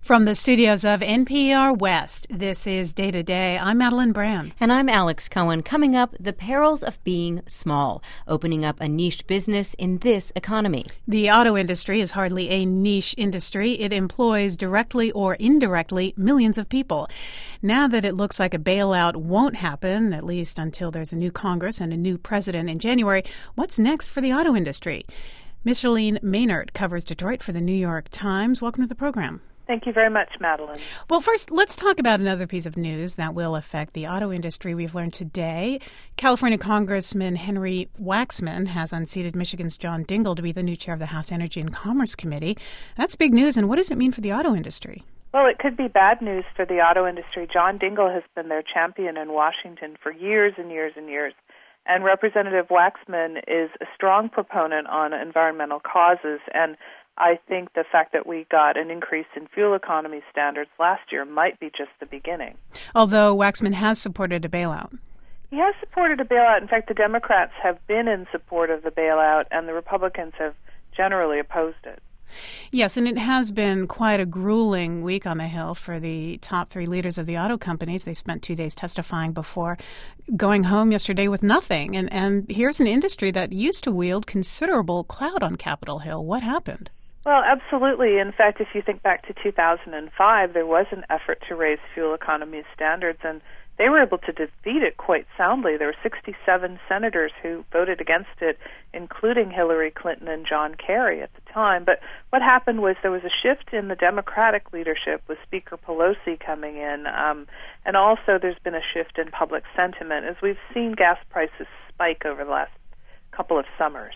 From the studios of NPR West, this is Day to Day. I'm Madeline Brand. And I'm Alex Cohen. Coming up, the perils of being small, opening up a niche business in this economy. The auto industry is hardly a niche industry. It employs directly or indirectly millions of people. Now that it looks like a bailout won't happen, at least until there's a new Congress and a new president in January, what's next for the auto industry? Micheline Maynard covers Detroit for the New York Times. Welcome to the program. Thank you very much, Madeline. Well, first, let's talk about another piece of news that will affect the auto industry. We've learned today California Congressman Henry Waxman has unseated Michigan's John Dingell to be the new chair of the House Energy and Commerce Committee. That's big news, and what does it mean for the auto industry? Well, it could be bad news for the auto industry. John Dingell has been their champion in Washington for years and years and years, and Representative Waxman is a strong proponent on environmental causes, and I think the fact that we got an increase in fuel economy standards last year might be just the beginning. Although Waxman has supported a bailout. He has supported a bailout. In fact, the Democrats have been in support of the bailout, and the Republicans have generally opposed it. Yes, and it has been quite a grueling week on the Hill for the top three leaders of the auto companies. They spent 2 days testifying before going home yesterday with nothing. And here's an industry that used to wield considerable clout on Capitol Hill. What happened? Well, absolutely. In fact, if you think back to 2005, there was an effort to raise fuel economy standards, and they were able to defeat it quite soundly. There were 67 senators who voted against it, including Hillary Clinton and John Kerry at the time. But what happened was there was a shift in the Democratic leadership with Speaker Pelosi coming in, and also there's been a shift in public sentiment as we've seen gas prices spike over the last couple of summers.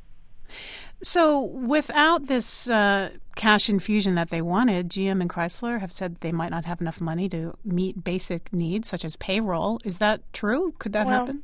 So without this cash infusion that they wanted, GM and Chrysler have said they might not have enough money to meet basic needs such as payroll. Is that true? Could that happen?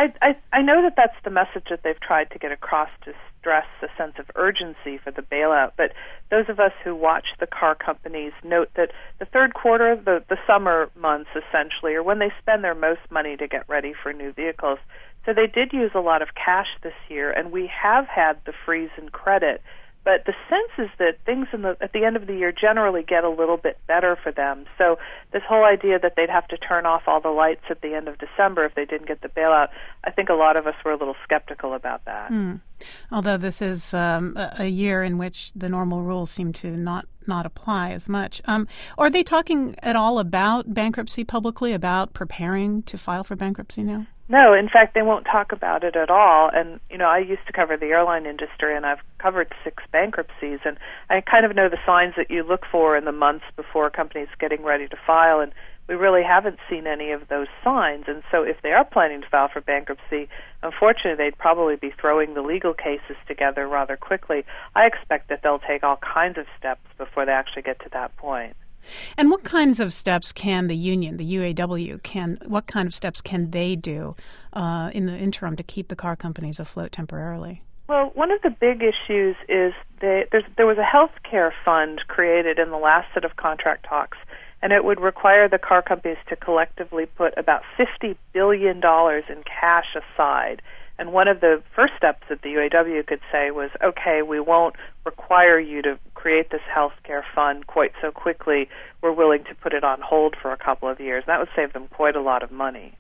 I know that that's the message that they've tried to get across, to stress a sense of urgency for the bailout. But those of us who watch the car companies note that the third quarter, the summer months essentially, are when they spend their most money to get ready for new vehicles. So they did use a lot of cash this year, and we have had the freeze in credit. But the sense is that things at the end of the year generally get a little bit better for them. So this whole idea that they'd have to turn off all the lights at the end of December if they didn't get the bailout, I think a lot of us were a little skeptical about that. Although this is a year in which the normal rules seem to not apply as much. Are they talking at all about bankruptcy publicly, about preparing to file for bankruptcy now? No, in fact, they won't talk about it at all. And, I used to cover the airline industry, and I've covered 6 bankruptcies, and I kind of know the signs that you look for in the months before a company's getting ready to file, and we really haven't seen any of those signs. And so if they are planning to file for bankruptcy, unfortunately, they'd probably be throwing the legal cases together rather quickly. I expect that they'll take all kinds of steps before they actually get to that point. And what kinds of steps can the union, the UAW, what kind of steps can they do in the interim to keep the car companies afloat temporarily? Well, one of the big issues is there was a health care fund created in the last set of contract talks, and it would require the car companies to collectively put about $50 billion in cash aside. And one of the first steps that the UAW could say was, okay, we won't require you to create this health care fund quite so quickly. We're willing to put it on hold for a couple of years. That would save them quite a lot of money.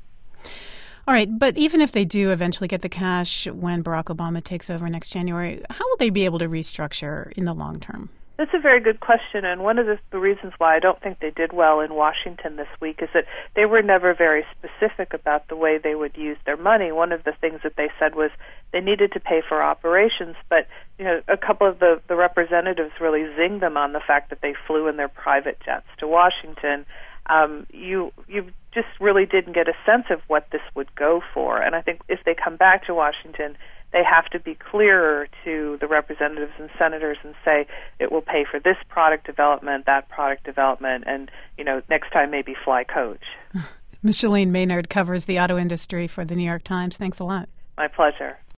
All right, but even if they do eventually get the cash when Barack Obama takes over next January, how will they be able to restructure in the long term? That's a very good question, and one of the reasons why I don't think they did well in Washington this week is that they were never very specific about the way they would use their money. One of the things that they said was they needed to pay for operations, but a couple of the representatives really zinged them on the fact that they flew in their private jets to Washington. You just really didn't get a sense of what this would go for, and I think if they come back to Washington, they have to be clearer to the representatives and senators and say it will pay for this product development, that product development, and, next time maybe fly coach. Micheline Maynard covers the auto industry for the New York Times. Thanks a lot. My pleasure.